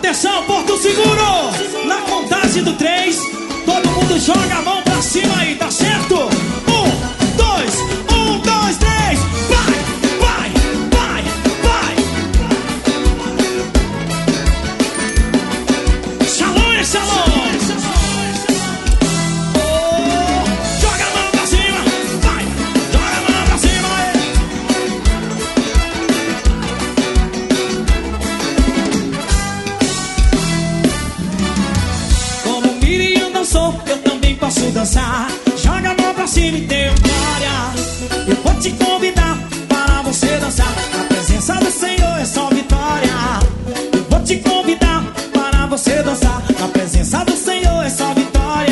Atenção, Porto Seguro! Na contagem do 3, todo mundo joga a mão pra cima aí, tá certo? 1, 2, 1, 2, 3, vai, vai, vai, vai! Shalom é shalom! Oh, joga a mão pra cima, vai! Joga a mão pra cima aí! Como Miriam dançou, eu também posso dançar. Joga a mão pra cima e dê glória. Eu vou te convidar para você dançar. A presença do Senhor é só vitória. Eu vou te convidar para você dançar. A presença do Senhor é só vitória.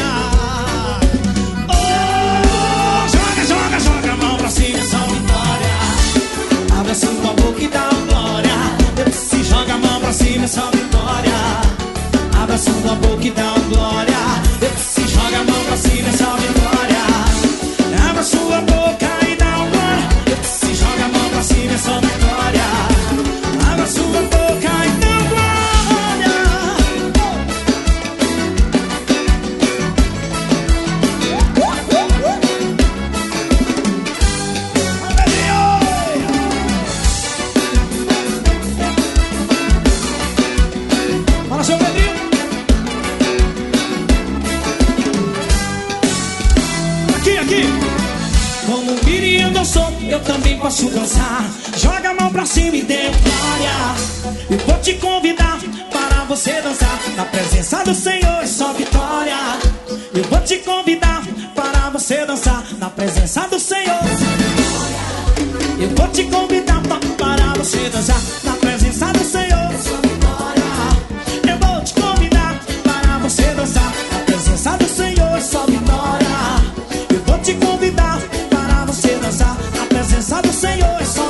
Oh, joga, joga, joga a mão pra cima, é só vitória. Abre a sua boca e dá glória. Se joga a mão pra cima, é só vitória. Abre a sua boca e dá glória. Se joga a mão pra cima, é só vitória. Abra sua boca e dá glória. Se joga a mão pra cima, é só vitória. Abra sua boca e dá glória. Fala, seu Pedrinho. Aqui. Como Miriam dançou, eu também posso dançar. Joga a mão pra cima e dê glória. Eu vou te convidar para você dançar. Na presença do Senhor é só vitória. Eu vou te convidar para você dançar. Na presença do Senhor. Eu vou te convidar para você dançar. Na presença do Senhor é só vitória. Eu vou te convidar para você dançar. Na presença do Senhor é só vitória. Eu vou te convidar para você dançar. A presença do Senhor é só